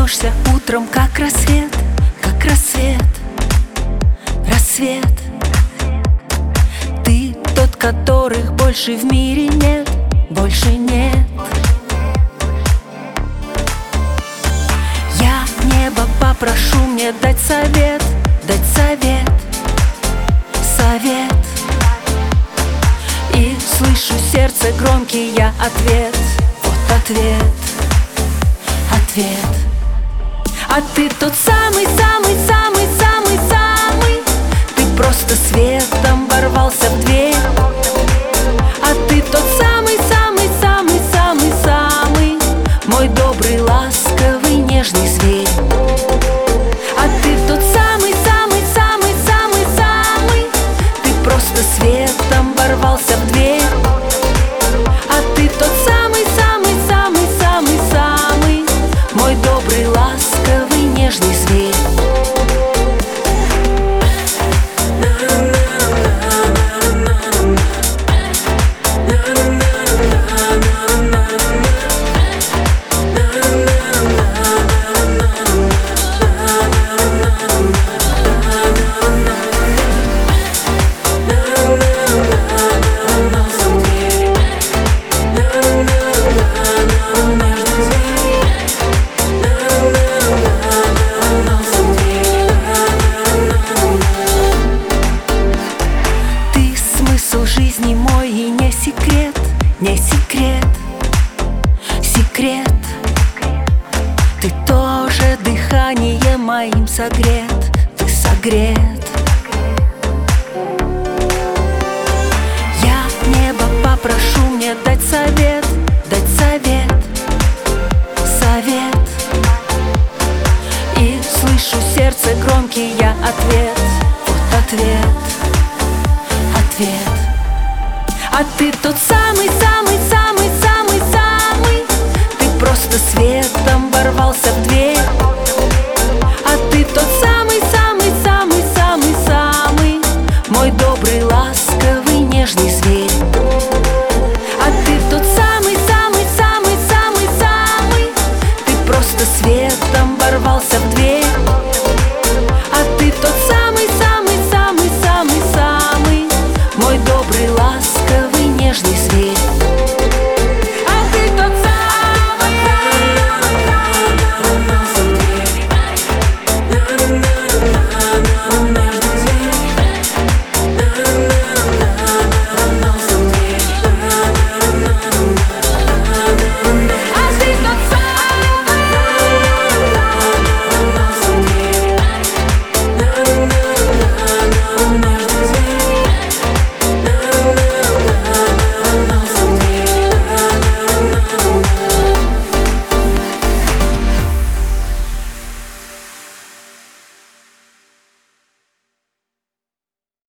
проснешься утром, как рассвет, как рассвет, рассвет. Ты тот, которых больше в мире нет, больше нет. Я небо попрошу мне дать совет, дать совет, совет. И слышу сердце громкий я ответ, вот ответ, ответ. А ты тот самый, самый, самый, самый, самый. Ты просто светом ворвался в дверь. А ты тот самый, самый, самый, самый, самый, мой добрый, ласковый, нежный зверь. А ты тот самый, самый, самый, самый, самый. Ты просто светом ворвался в дверь. А ты тот самый, самый, самый, самый, самый, мой добрый, ласковый, нежный зверь. Жизни мой и не секрет, не секрет, секрет. Ты тоже дыхание моим согрет, ты согрет. Я небо попрошу мне дать совет, дать совет, совет. И слышу сердце громкий я ответ, вот ответ, ответ. А ты тот самый, самый